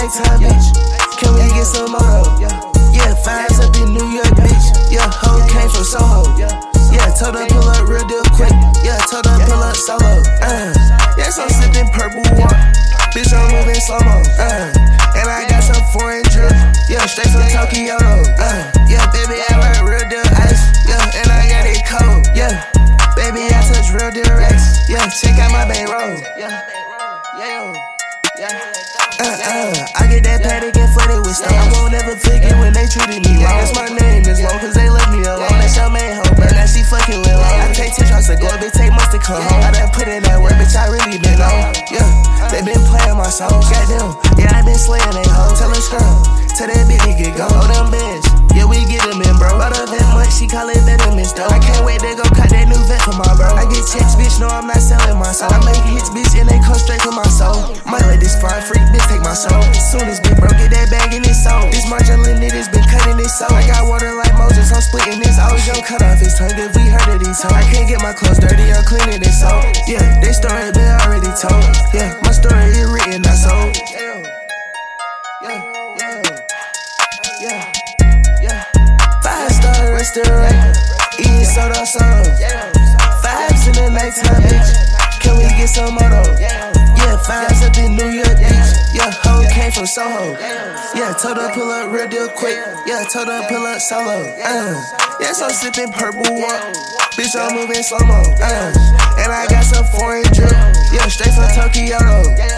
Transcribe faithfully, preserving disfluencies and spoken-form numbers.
nighttime, bitch. Can we get some more? Yeah, fives up in New York, bitch. Yeah, hoe came from Soho. Yeah, told her pull up real deal quick. Yeah, told her pull up solo. Uh, yes, I'm sipping purple water. Bitch, I'm moving slow-mo. Uh, and I got some foreign drip. Yeah, straight from Tokyo. Uh, yeah, baby, I like real deal ice. Yeah, and I got it cold. Yeah, baby, I touch real deal racks. Yeah, check out my bankroll. Yeah, yeah, yeah. Uh, uh, I get that paddock and flooded with stuff. I won't ever forget when they treated me wrong. That's my name is long, cause they left me alone. That's your main hoe, but now she fucking with long. I take ten shots to go, bitch, take months to come home. I done put in that work, bitch, I really been on. Yeah, they been playing my song. Goddamn, yeah, I been slaying they hoe. Tell her strong, tell that bitch to get gone. Oh, them bitch, yeah, we get them in, bro. But of that much, she call it vitamins, though. I can't wait to go cut that new vet for my bro. I get checks, bitch, no, I'm not selling my soul. I make hits, bitch, and they come straight to my soul. Might let this fine freak bitch take my soul. As soon as big bro get that bag in his soul. This margarine niggas been cutting his soul. I got water like Moses, I'm splitting this. I was young, cut off his tongue if we heard of these hoes. I can't get my clothes dirty, I'm cleaning this soul. Yeah, they story been already told. Yeah, my story is written, not sold. Yeah, yeah, yeah, yeah. Five star restaurant, eating soda sauce. Fives in the nighttime, bitch. Can we get some more though? Yeah, fives up in New York, bitch. Yeah, hoe came from Soho. Yeah, told her pull up real deal quick. Yeah, told her pull up solo. Uh, yes, I'm sipping purple water. Bitch, I'm moving slow-mo. Uh, and I got some foreign drip. Yeah, straight from Tokyo.